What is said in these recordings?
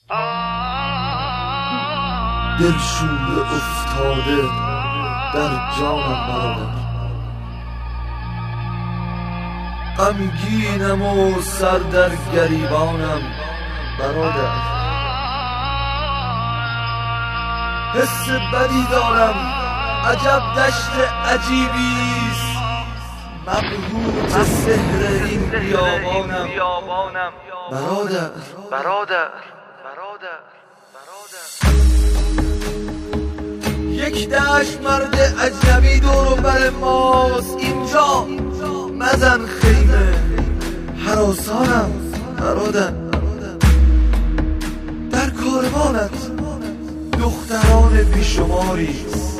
دلشوره افتاده در جانم برادر، غمگینم و سر در گریبانم برادر. حس بدی دارم، عجب دشت عجیبیست، مبهوت سحر این بیابانم برادر. یک دشت مرد اجنبی دور و بر ماست، اینجا مزن خیمه هراسانم برادر. در کاروانت دختران بیشماریست،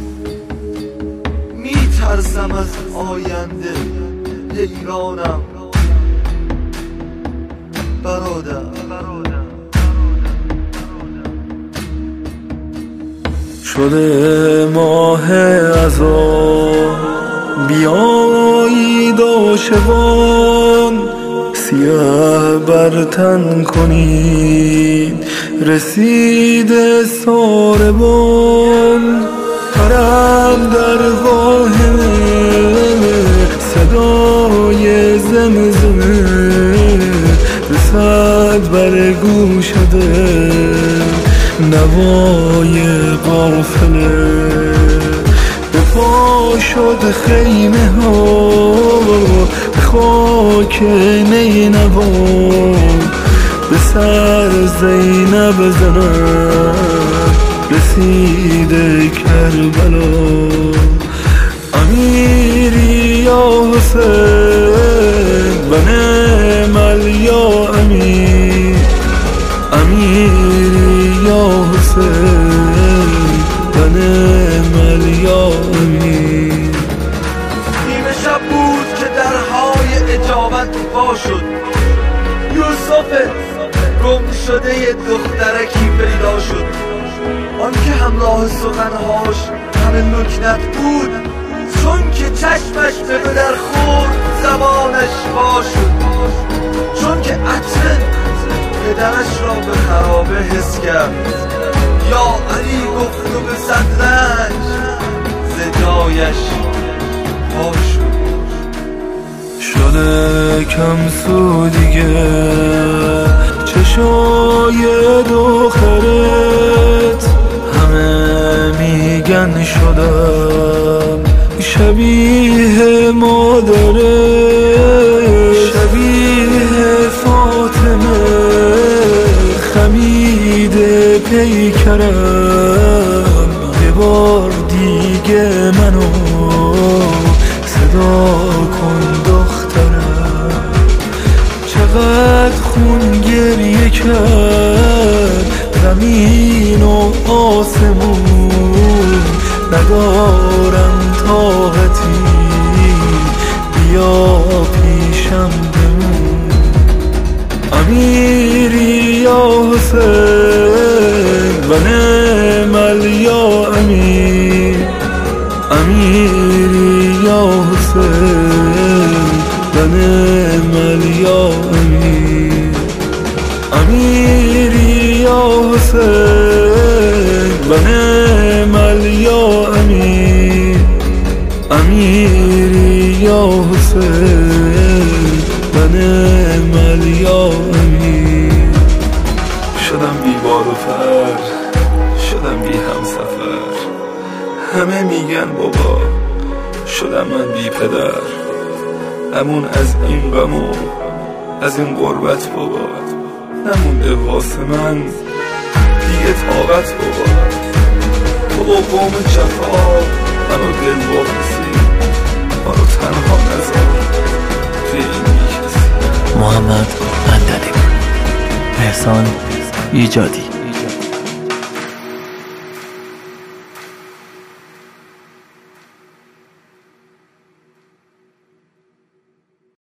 میترسم از آینده حیرانم برادر. شده ماه عزا بیایید عاشقان، سیاه بر تن کنید رسید ساربان. حرم در قاهره صدای زمزمه رسد بر گوش دل نوای قافله. به پا شد خیمه ها به خاک نینوا، به سر زینب زنم رسید کربلا. امیری یا حسین و نعم یا امیر، امیری یا حسین و نعم یا امیر. نیمه شب بود که درهای اجابت وا شد، یوسف گم شده دخترکی پیدا شد. آن که همراه سخنهاش همه لکنت بود، چون که چشمش به در خورد زبانش وا شد. چون که عطر پدرش را به خرابه حس کرد، یا علی گفت و به صد رنج ز جایش پا شد. شده کم سو دیگه چشای دخترت، همه میگن شدم شبیه مادرت، شبیه فاطمه خمیده پیکرم. یه بار دیگه منو صدا کن دخترم. چقدر خون گریه کرد زمین و آسمون، ندارم طاقتی بیا پیشم بمون. امیری یا حسین و نعم یا امیر، امیری یا حسین و نعم یا امیر، امیری یا حسین و نعم یا امیر، امیری یا حسین و نعم یا امیر. شدم بی بار و فر، شدم بی همسفر، همه میگن بابا شدم من بی پدر. امون از این غم و از این غربت بابا، نمونده واسه من دیگه طاقت بابا. بابا قوم جفا منو دل واپسی، منو تنها نذار توی این بیکسی. محمد بندری، احسان ایجادی.